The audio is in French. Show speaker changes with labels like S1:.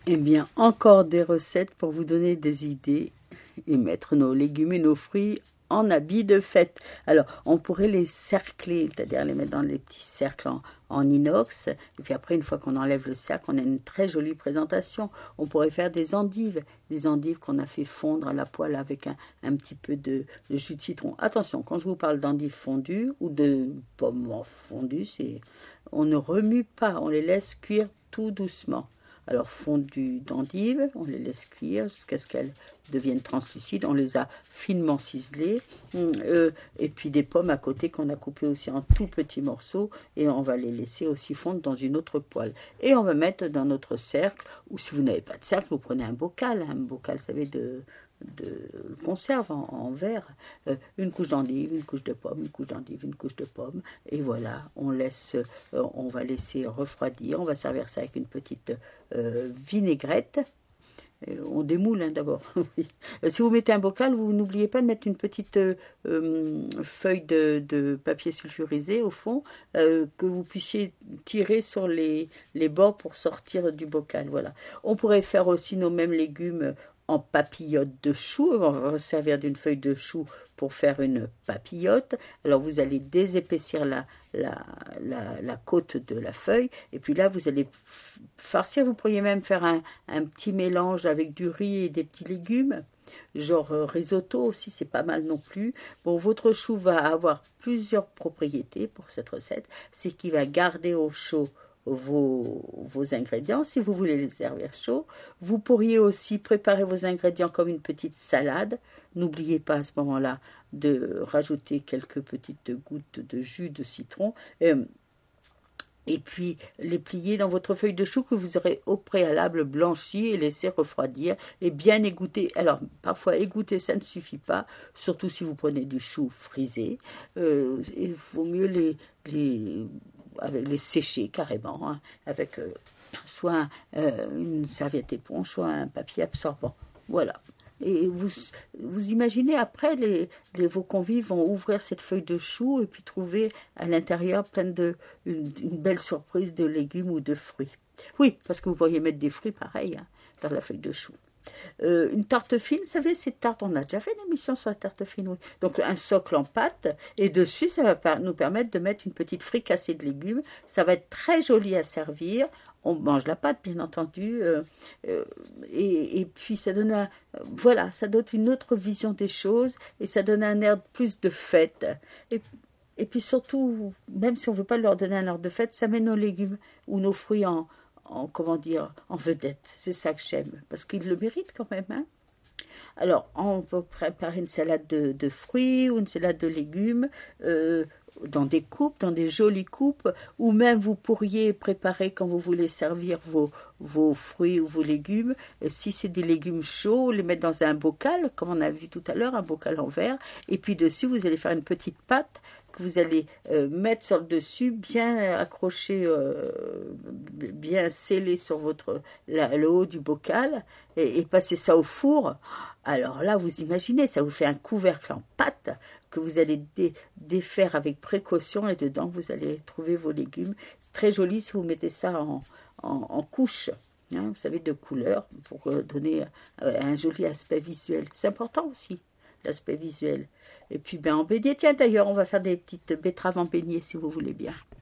S1: Eh bien, encore des recettes pour vous donner des idées et mettre nos légumes et nos fruits en habit de fête. Alors, on pourrait les cercler, c'est-à-dire les mettre dans des petits cercles en inox. Et puis après, une fois qu'on enlève le cercle, on a une très jolie présentation. On pourrait faire des endives qu'on a fait fondre à la poêle avec un petit peu de jus de citron. Attention, quand je vous parle d'endives fondues ou de pommes fondues, on ne remue pas, on les laisse cuire tout doucement. Alors fondues d'endives, on les laisse cuire jusqu'à ce qu'elles deviennent translucides. On les a finement ciselées. Et puis des pommes à côté qu'on a coupées aussi en tout petits morceaux. Et on va les laisser aussi fondre dans une autre poêle. Et on va mettre dans notre cercle, ou si vous n'avez pas de cercle, vous prenez un bocal, vous savez, de conserve en verre, une couche d'endive, une couche de pomme, une couche d'endive, une couche de pomme, et voilà, on va laisser refroidir, on va servir ça avec une petite vinaigrette. On démoule d'abord. Si vous mettez un bocal, vous n'oubliez pas de mettre une petite feuille de papier sulfurisé au fond, que vous puissiez tirer sur les bords pour sortir du bocal. Voilà. On pourrait faire aussi nos mêmes légumes en papillote de chou. On va servir d'une feuille de chou pour faire une papillote. Alors vous allez désépaissir la côte de la feuille, et puis là vous allez farcir. Vous pourriez même faire un petit mélange avec du riz et des petits légumes, genre risotto aussi, c'est pas mal non plus. Bon, votre chou va avoir plusieurs propriétés pour cette recette. C'est qu'il va garder au chaud vos ingrédients, si vous voulez les servir chauds. Vous pourriez aussi préparer vos ingrédients comme une petite salade. N'oubliez pas à ce moment-là de rajouter quelques petites gouttes de jus de citron. Et puis les plier dans votre feuille de chou que vous aurez au préalable blanchi et laissé refroidir et bien égoutter. Alors parfois égoutter ça ne suffit pas, surtout si vous prenez du chou frisé. Il vaut mieux les sécher carrément, avec soit une serviette éponge, soit un papier absorbant. Voilà. Et vous imaginez après, vos convives vont ouvrir cette feuille de chou et puis trouver à l'intérieur une belle surprise de légumes ou de fruits. Oui, parce que vous pourriez mettre des fruits pareils dans la feuille de chou. Une tarte fine, vous savez, cette tarte, on a déjà fait une émission sur la tarte fine, oui. Donc un socle en pâte, et dessus, ça va nous permettre de mettre une petite fricassée de légumes. Ça va être très joli à servir. On mange la pâte, bien entendu, et puis ça donne ça donne une autre vision des choses, et ça donne un air plus de fête. Et puis surtout, même si on ne veut pas leur donner un air de fête, ça met nos légumes ou nos fruits en vedette. C'est ça que j'aime, parce qu'ils le méritent quand même, hein. Alors, on peut préparer une salade de fruits ou une salade de légumes dans des coupes, dans des jolies coupes, ou même vous pourriez préparer quand vous voulez servir vos fruits ou vos légumes. Si c'est des légumes chauds, les mettre dans un bocal, comme on a vu tout à l'heure, un bocal en verre, et puis dessus, vous allez faire une petite pâte que vous allez mettre sur le dessus, bien accroché, bien scellé sur le haut du bocal, et passer ça au four. Alors là, vous imaginez, ça vous fait un couvercle en pâte que vous allez défaire avec précaution, et dedans, vous allez trouver vos légumes. Très joli si vous mettez ça en couches, hein, vous savez, de couleurs, pour donner un joli aspect visuel. C'est important aussi, l'aspect visuel. Et puis, en beignet, tiens, d'ailleurs, on va faire des petites betteraves en beignet, si vous voulez bien.